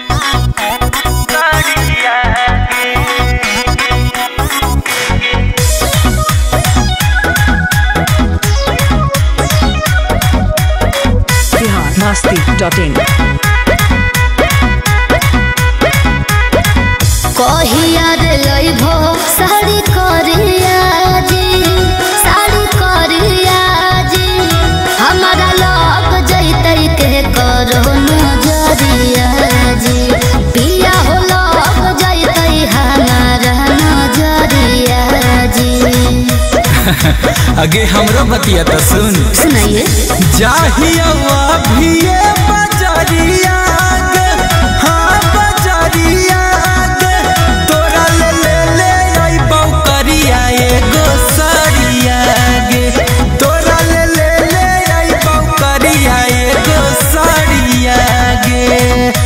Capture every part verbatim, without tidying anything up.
masti dot in कहिया रे लइभो साड़ी करिया जी साड़ी करिया जी हमारा लग जइतै के करो नजरिया जी पिया हो लग जइतै हमारा नजरिया जी। आगे हमरो बतिया तो सुन सुनाइए। जाहिया अभिये बजरिया गे, हाँ बजरिया गे, तोरा ले ले ले आई बौकरिया एगो सरिया गे, तोरा ले ले ले आई बौकरिया एगो सरिया गे।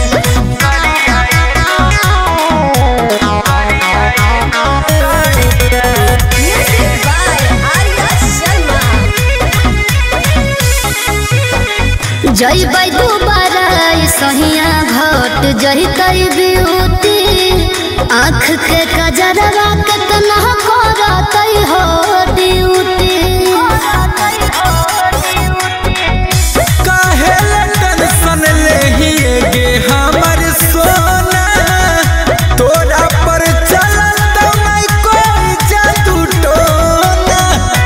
जइबै दोबारा सहिया घट जइतै ब्यूटी आँख के कजरवा केतना करतै हो ड्यूटी। काहे टेंशन लेहिए गे हमर सोना, तोरा पर चलत नहीं कोई जादू टोना।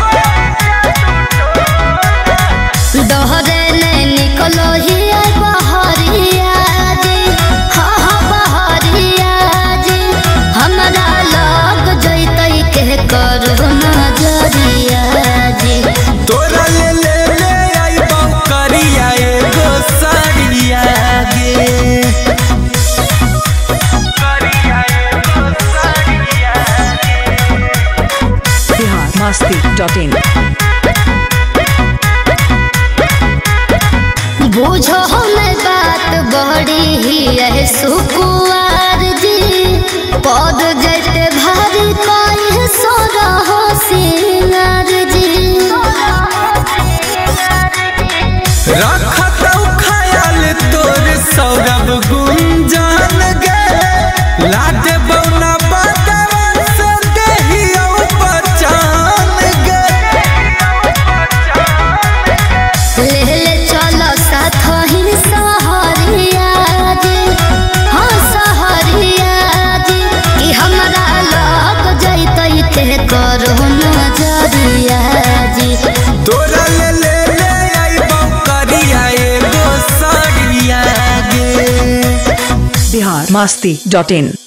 दोहरे ने निकलो ही बहरिया जी, हाँ हाँ बहरिया जी हमरा लग जइतै के करो नजरिया जी। तोरा ले ले ले आई बौकरिया एगो सरिया गे। Bihar masti dot in बुझो हमें बात बड़ी ही है सुकुआर जी पद जैते भारी कोई सो रहो सिंगार जी। रखत ख्याल तोर सौरभ गुंजन गे, लाटे बौना बदवन से देहियो बचान गे। ले ले चलो साथ ही सहरिया जी, हाँ सहरिया जी कि हमरा लग जइतै के करो नजरिया जी। तोरा ले ले ले आई बौकरिया एगो सरिया गे। Bihar masti dot in